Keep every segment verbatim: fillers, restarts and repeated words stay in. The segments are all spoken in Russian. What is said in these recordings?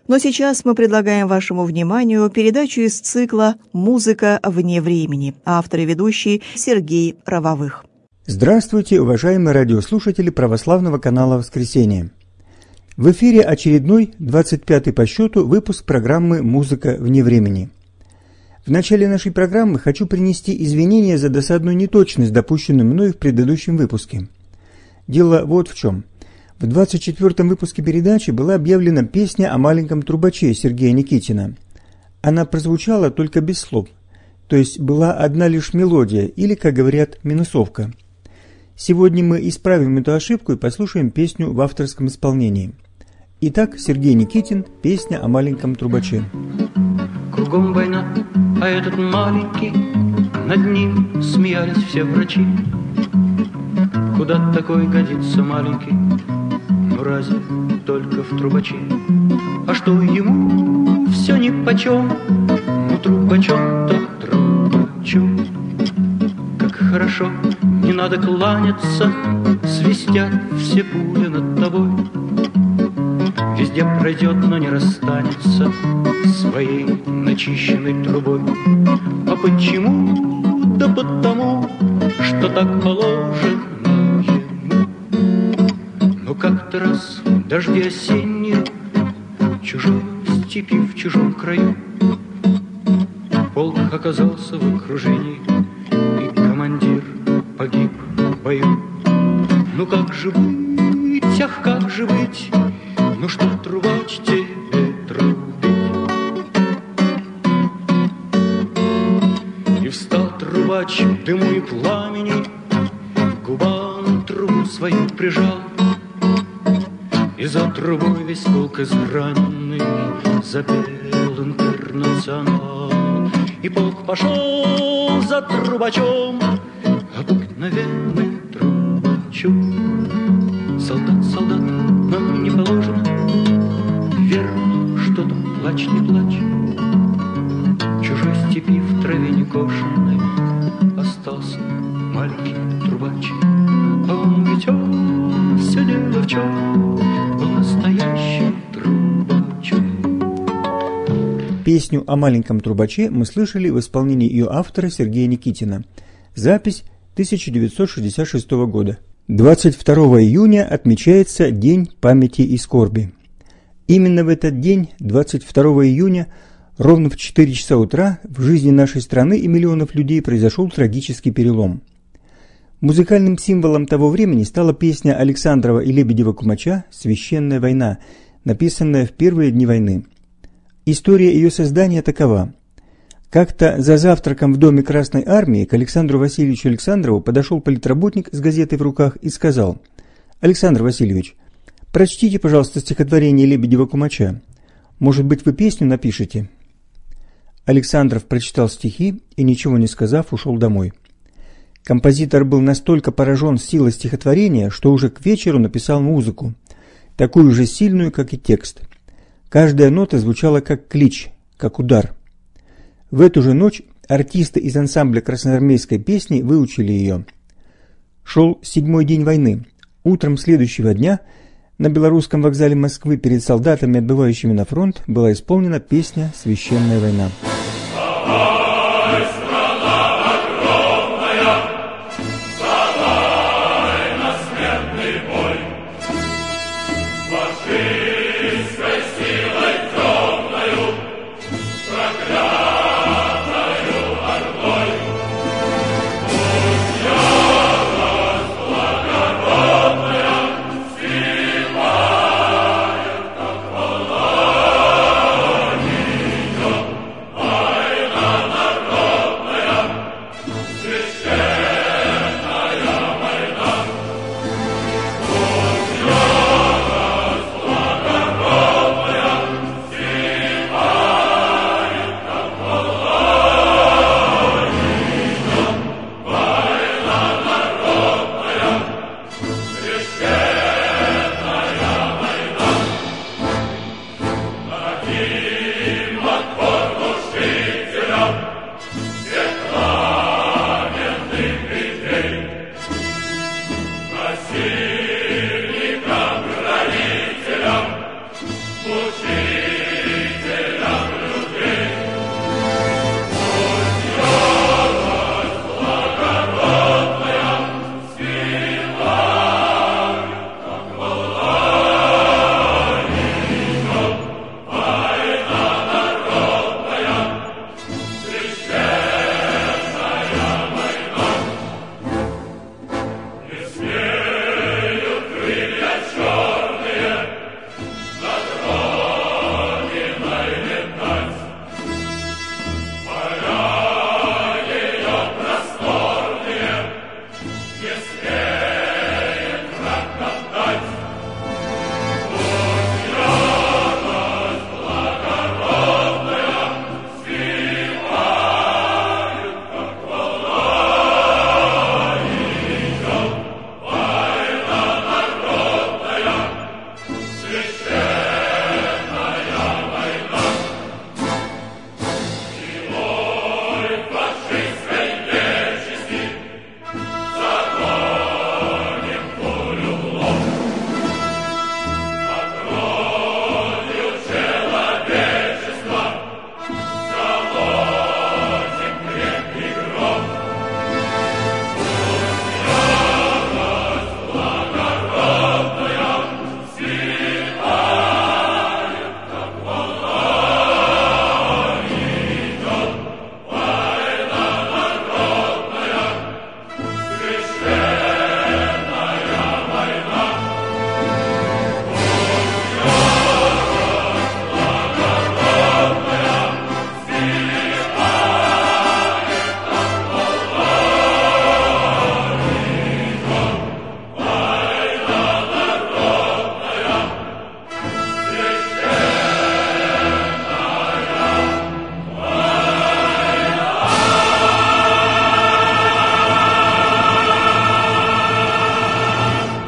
Но сейчас мы предлагаем вашему вниманию передачу из цикла «Музыка вне времени», автор и ведущий Сергей Равовых. Здравствуйте, уважаемые радиослушатели православного канала «Воскресенье». В эфире очередной, двадцать пятый по счету, выпуск программы «Музыка вне времени». В начале нашей программы хочу принести извинения за досадную неточность, допущенную мной в предыдущем выпуске. Дело вот в чем. В двадцать четвёртом выпуске передачи была объявлена песня о маленьком трубаче Сергея Никитина. Она прозвучала только без слов, то есть была одна лишь мелодия, или, как говорят, минусовка. Сегодня мы исправим эту ошибку и послушаем песню в авторском исполнении. Итак, Сергей Никитин, песня о маленьком трубаче. Кругом война, а этот маленький, над ним смеялись все врачи. Куда такой годится маленький? Ну разве только в трубачи? А что ему все нипочем? Ну трубачом так трубачом. Как хорошо, не надо кланяться, свистят все пули над тобой. Везде пройдет, но не расстанется своей начищенной трубой. А почему? Да потому, что так положено ему. Но как-то раз дожди осенние, чужой степи в чужом краю, полк оказался в окружении, и командир погиб в бою. Ну как же быть, ах, как же быть? Ну что, трубач, тебе трубить? И встал трубач к дыму и пламени, губам трубу свою прижал, и за трубой весь полк израненный запел интернационал. И полк пошел за трубачом, обыкновенным трубачом. Солдат, солдат, нам не положено, верно, что-то плачь, не плачь. Чужой степи в траве некошенной остался маленький трубач. А он ведь он, все дело в чем, был настоящий трубач. Песню о маленьком трубаче мы слышали в исполнении ее автора Сергея Никитина. Запись тысяча девятьсот шестьдесят шестого года. двадцать второго июня отмечается День памяти и скорби. Именно в этот день, двадцать второго июня, ровно в четыре часа утра, в жизни нашей страны и миллионов людей произошел трагический перелом. Музыкальным символом того времени стала песня Александрова и Лебедева-Кумача «Священная война», написанная в первые дни войны. История ее создания такова. Как-то за завтраком в доме Красной Армии к Александру Васильевичу Александрову подошел политработник с газетой в руках и сказал: «Александр Васильевич, прочтите, пожалуйста, стихотворение Лебедева-Кумача. Может быть, вы песню напишете?» Александров прочитал стихи и, ничего не сказав, ушел домой. Композитор был настолько поражен силой стихотворения, что уже к вечеру написал музыку, такую же сильную, как и текст. Каждая нота звучала как клич, как удар. В эту же ночь артисты из ансамбля красноармейской песни выучили ее. Шел седьмой день войны. Утром следующего дня на Белорусском вокзале Москвы перед солдатами, отбывающими на фронт, была исполнена песня «Священная война».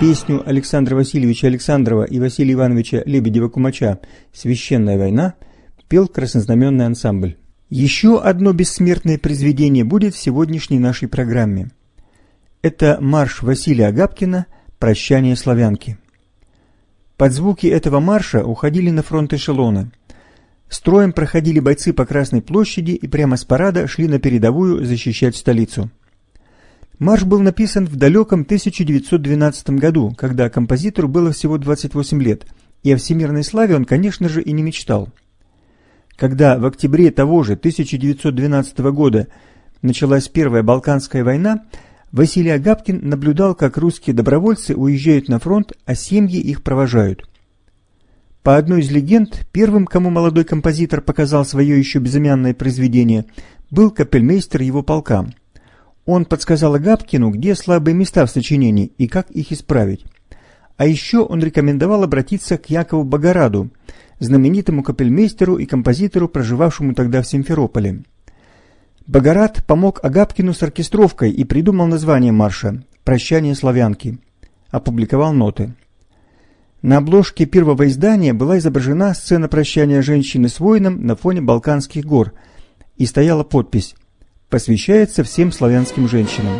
Песню Александра Васильевича Александрова и Василия Ивановича Лебедева-Кумача «Священная война» пел краснознаменный ансамбль. Еще одно бессмертное произведение будет в сегодняшней нашей программе. Это марш Василия Агапкина «Прощание славянки». Под звуки этого марша уходили на фронт эшелоны. Строем проходили бойцы по Красной площади и прямо с парада шли на передовую защищать столицу. Марш был написан в далеком тысяча девятьсот двенадцатом году, когда композитору было всего двадцать восемь лет, и о всемирной славе он, конечно же, и не мечтал. Когда в октябре того же тысяча девятьсот двенадцатого года началась Первая Балканская война, Василий Агапкин наблюдал, как русские добровольцы уезжают на фронт, а семьи их провожают. По одной из легенд, первым, кому молодой композитор показал свое еще безымянное произведение, был капельмейстер его полка. Он подсказал Агапкину, где слабые места в сочинении и как их исправить. А еще он рекомендовал обратиться к Якову Богораду, знаменитому капельмейстеру и композитору, проживавшему тогда в Симферополе. Богорад помог Агапкину с оркестровкой и придумал название марша «Прощание славянки». Опубликовал ноты. На обложке первого издания была изображена сцена прощания женщины с воином на фоне Балканских гор, и стояла подпись «Посвящается всем славянским женщинам».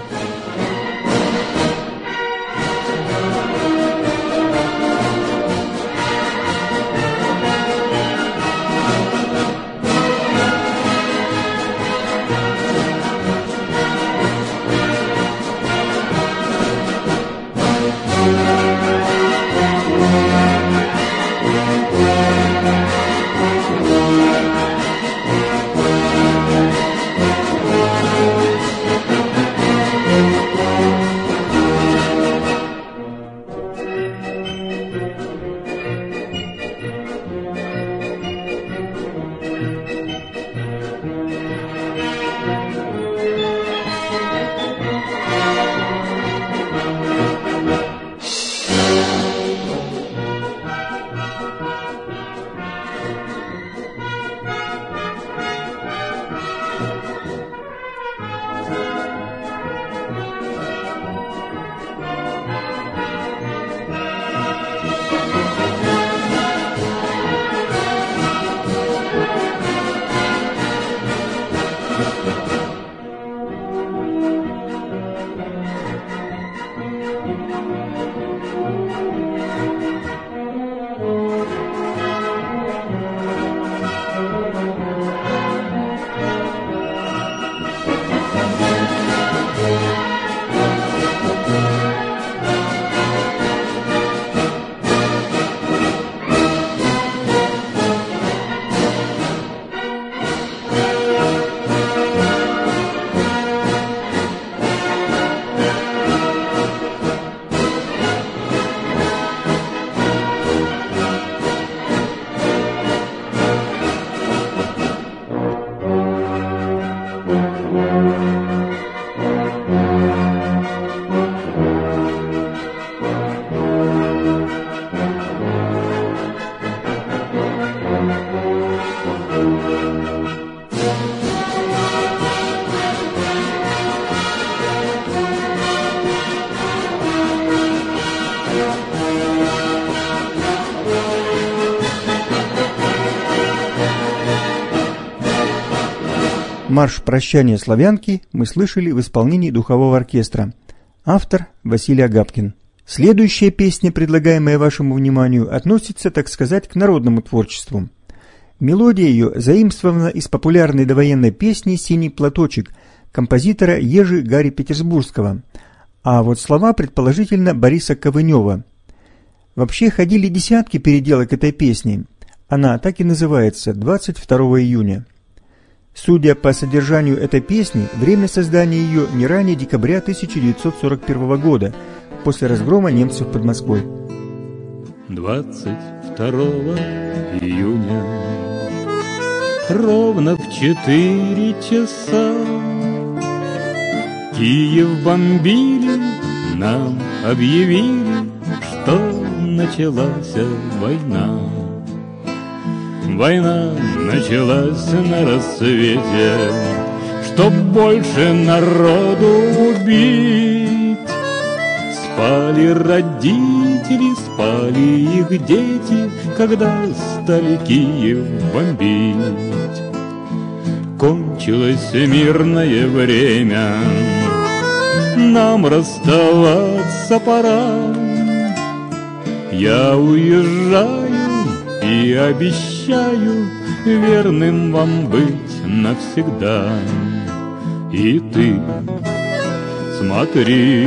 Марш «Прощание славянки» мы слышали в исполнении духового оркестра. Автор Василий Агапкин. Следующая песня, предлагаемая вашему вниманию, относится, так сказать, к народному творчеству. Мелодия ее заимствована из популярной довоенной песни «Синий платочек» композитора Ежи Гарри Петербургского, а вот слова, предположительно, Бориса Ковынева. Вообще ходили десятки переделок этой песни. Она так и называется «двадцать второго июня». Судя по содержанию этой песни, время создания ее не ранее декабря тысяча девятьсот сорок первого года, после разгрома немцев под Москвой. двадцать второго июня ровно в четыре часа Киев бомбили, нам объявили, что началась война. Война началась на рассвете, чтоб больше народу убить. Спали родители, спали их дети, когда стали Киев бомбить. Кончилось мирное время, нам расставаться пора. Я уезжаю и обещаю верным вам быть навсегда. И ты смотри,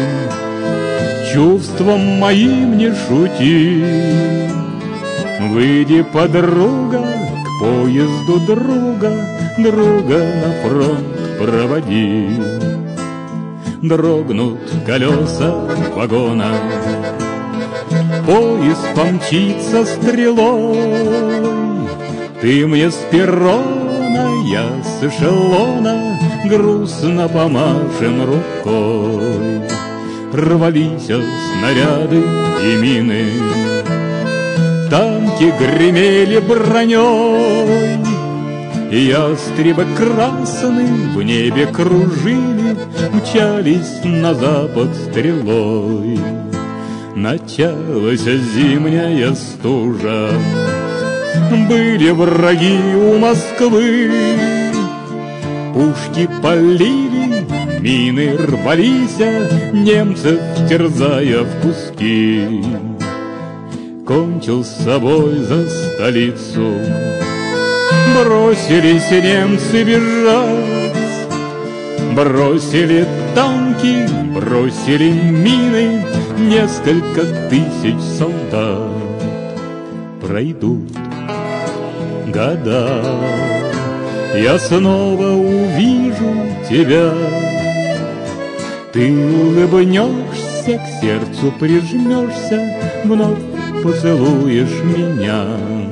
чувством моим не шути. Выйди, подруга, к поезду друга, друга на фронт проводи. Дрогнут колеса вагона, поезд помчится стрелой. Ты мне с перрона, я с эшелона, грустно помашем рукой. Рвались снаряды и мины, танки гремели броней, ястребы красные в небе кружили, мчались на запад стрелой. Началась зимняя стужа, были враги у Москвы. Пушки палили, мины рвались, немцев терзая в куски. Кончил с собой за столицу, бросились немцы бежать. Бросили танки, бросили мины, несколько тысяч солдат. Пройдут года, я снова увижу тебя. Ты улыбнешься, к сердцу прижмешься, вновь поцелуешь меня.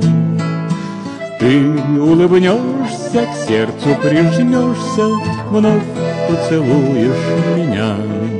Ты улыбнешься, к сердцу прижмешься, вновь поцелуешь меня.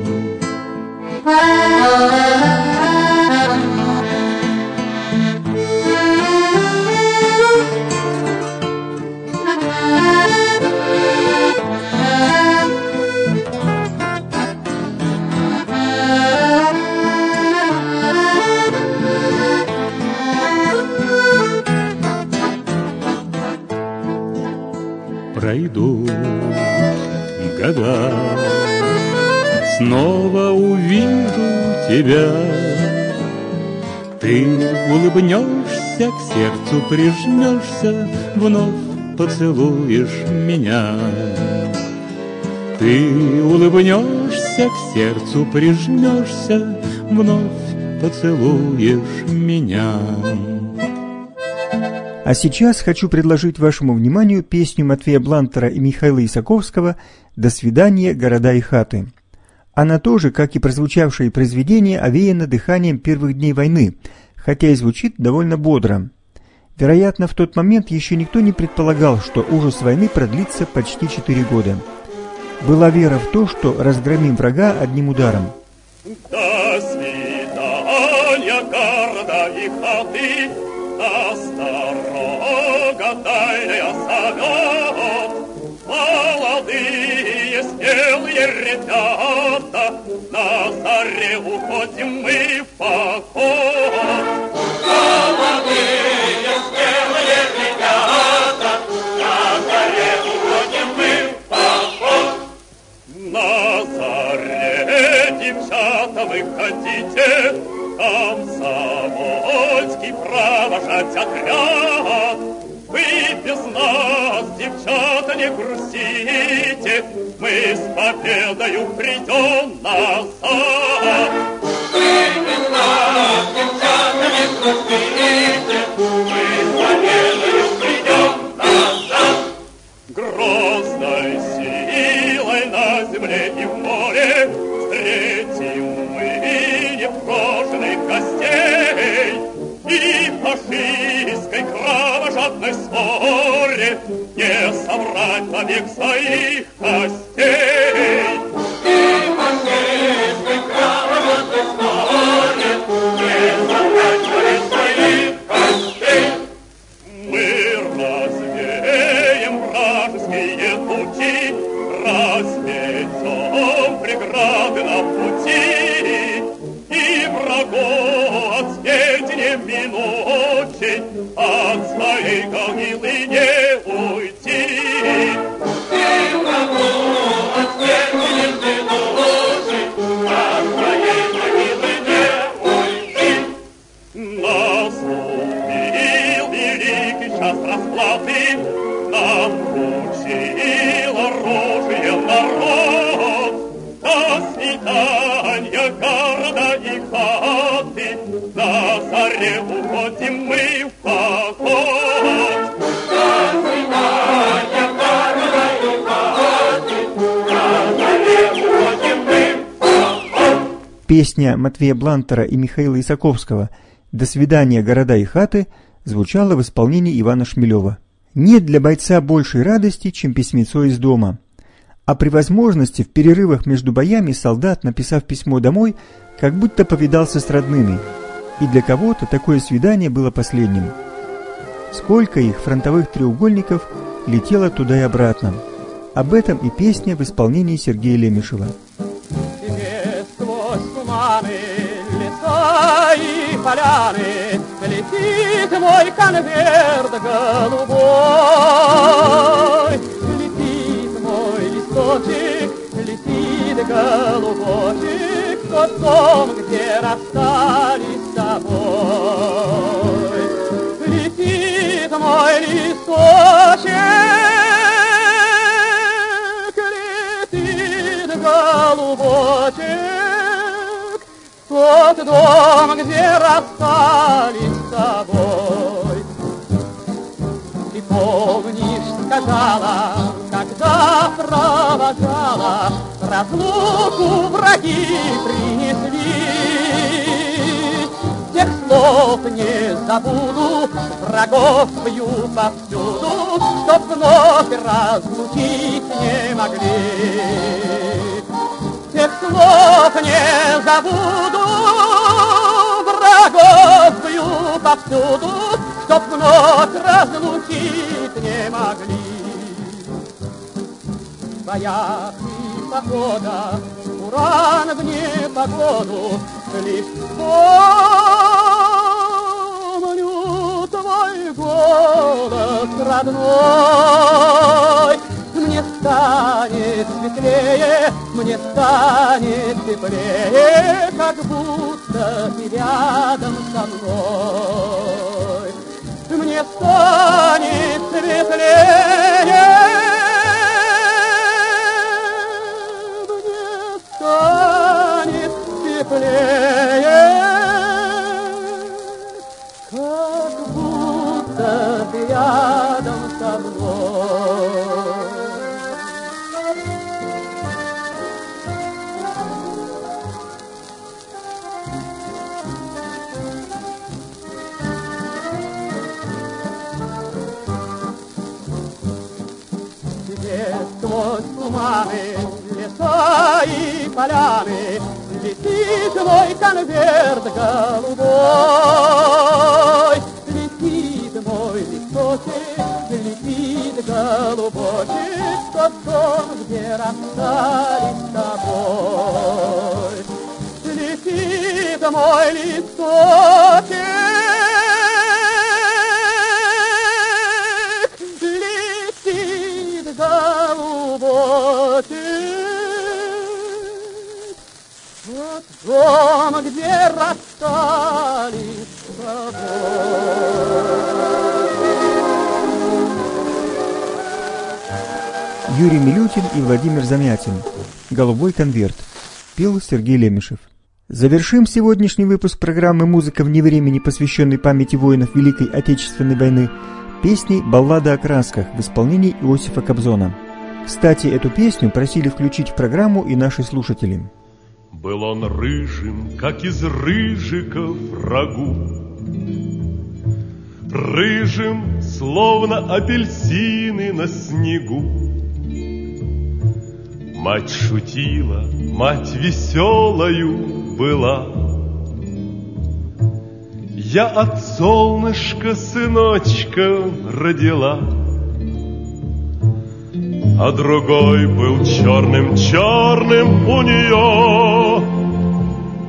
Пройдут года, снова увижу тебя. Ты улыбнешься, к сердцу прижмешься, вновь поцелуешь меня. Ты улыбнешься, к сердцу прижмешься, вновь поцелуешь меня. А сейчас хочу предложить вашему вниманию песню Матвея Блантера и Михаила Исаковского «До свидания, города и хаты». Она тоже, как и прозвучавшее произведение, овеяна дыханием первых дней войны, хотя и звучит довольно бодро. Вероятно, в тот момент еще никто не предполагал, что ужас войны продлится почти четыре года. Была вера в то, что разгромим врага одним ударом. До свидания, города и хаты, осторога, дальняя зовет. Молодые смелые ребята, на заре уходим мы в поход. Молодые смелые ребята, на заре уходим мы в поход. На заре, девчата, выходите, комсомольский провожать отряд. Вы без нас, девчата, не грустите, мы с победою придем назад. Вы без нас, девчата, не грустите, мы с победою придем назад. Грозной силой на земле и в море встретим мы непрошенных гостей. И фашистской кровожадной ссоре не собрать побег своих костей. И фашистской кровожадной ссоре не собрать побег своих костей. Мы развеем вражеские тучи, разметем преграды на пути. от своей могилы не уйти. Ты кому от смерти не ждешь, от своей могилы не уйти. Наступил великий час расплаты, нам учил оружие народ. До свидания города и хаты, на заре уходим мы в поход. До свидания города и хаты, на заре уходим мы в поход. Песня Матвея Блантера и Михаила Исаковского «До свидания, города и хаты» звучала в исполнении Ивана Шмелева. Нет для бойца большей радости, чем письмецо из дома. А при возможности в перерывах между боями солдат, написав письмо домой, как будто повидался с родными. И для кого-то такое свидание было последним. Сколько их, фронтовых треугольников, летело туда и обратно. Об этом и песня в исполнении Сергея Лемешева. Тебе сквозь туманы, леса и поляны летит мой конверт голубой. Летит мой листочек, летит голубочек в тот дом, где расстались с тобой. Летит мой листочек, летит голубочек в тот дом, где расстались с тобой. Ты помнишь, сказала, когда провожала, разлуку враги принесли. Тех слов не забуду, врагов бью повсюду, чтоб вновь разлучить не могли. Тех слов не забуду, врагов бью повсюду, чтоб вновь разлучить не могли. В боях и походах, уран в непогоду, лишь помню твой голос родной. Мне станет светлее, мне станет теплее, как будто ты рядом со мной. Мне станет светлее, мне станет теплее, как будто ты рядом со мной. Сквозь туманы, леса и поляны летит мой конверт голубой. Летит мой листочек, летит голубочек в тот дом, где расстались с тобой. Летит мой листочек, летит голубочек вот дом, где расстались с тобой. Юрий Милютин и Владимир Замятин. «Голубой конверт». Пел Сергей Лемешев. Завершим сегодняшний выпуск программы «Музыка вне времени», посвященный памяти воинов Великой Отечественной войны, песней «Баллада о красках» в исполнении Иосифа Кобзона. Кстати, эту песню просили включить в программу и наши слушатели. Был он рыжим, как из рыжиков рагу, рыжим, словно апельсины на снегу. Мать шутила, мать веселою была. Я от солнышка сыночка родила, а другой был черным-черным у нее,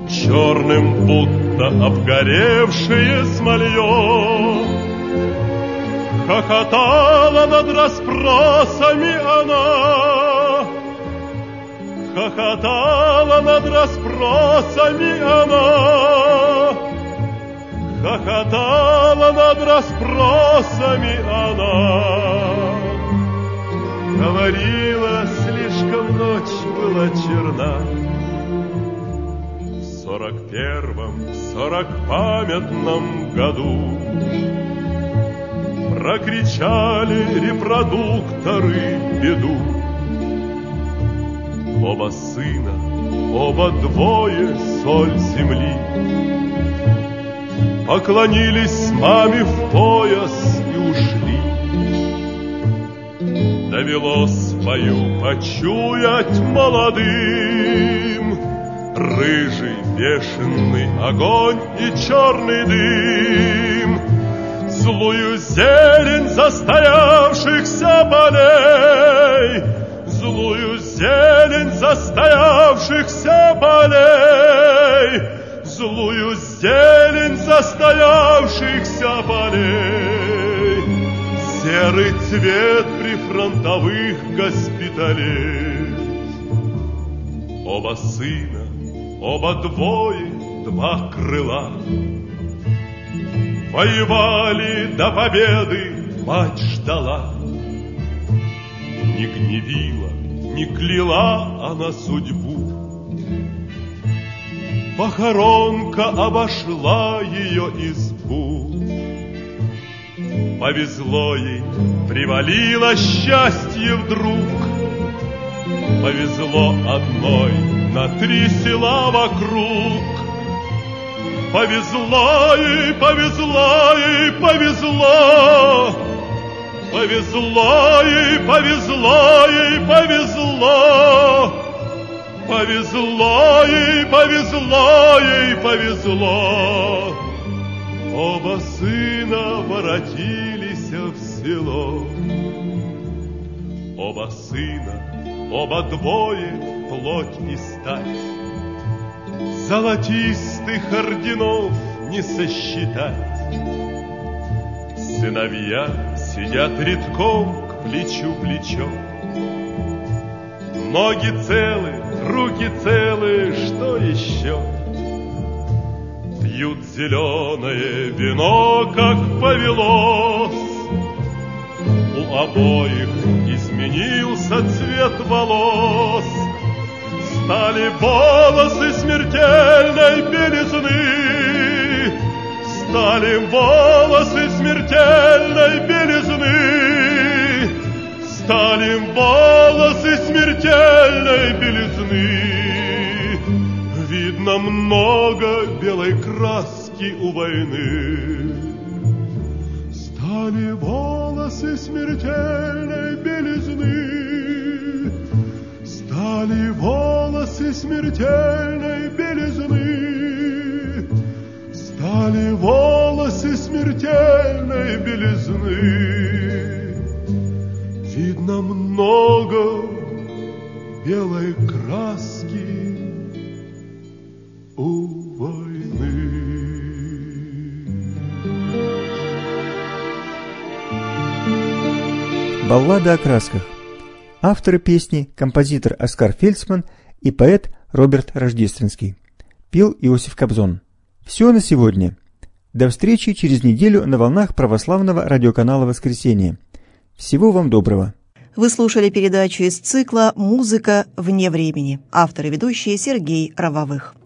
черным, будто обгоревшее смолье. Хохотала над расспросами она, хохотала над расспросами она, хохотала над расспросами она. Говорила, слишком ночь была черна. В сорок первом, сорок памятном году прокричали репродукторы беду. Оба сына, оба двое соль земли, поклонились маме в пояс и ушли. Довелось свою почуять молодым рыжий бешеный огонь и черный дым, злую зелень застоявшихся полей, злую зелень застоявшихся полей, злую зелень застоявшихся полей, серый цвет прифронтовых госпиталей. Оба сына, оба двое, два крыла, воевали до победы, мать ждала. Не гневила, не кляла она судьбу, похоронка обошла ее избу. Повезло ей, привалило счастье вдруг, повезло одной на три села вокруг. Повезло ей, повезло ей, повезло, повезло ей, повезло ей, повезло, повезло ей, повезло ей, повезло. Оба сына воротились в село, оба сына, оба двое, плоть и стать. Золотистых орденов не сосчитать. Сыновья сидят редком к плечу плечо. Ноги целы, руки целы, что еще? Пьют зеленое вино, как повелось. У обоих изменился цвет волос. Стали волосы смертельной белизны, стали волосы смертельной белизны, стали волосы смертельной белизны. Видно много белой краски у войны. Стали волосы смертельной белизны, стали волосы смертельной белизны, стали волосы смертельной белизны. Видно много белой краски у войны. Баллада о красках. Авторы песни – композитор Оскар Фельдсман и поэт Роберт Рождественский. Пел Иосиф Кобзон. Все на сегодня. До встречи через неделю на волнах православного радиоканала «Воскресенье». Всего вам доброго. Вы слушали передачу из цикла «Музыка вне времени». Автор и ведущий Сергей Равовых.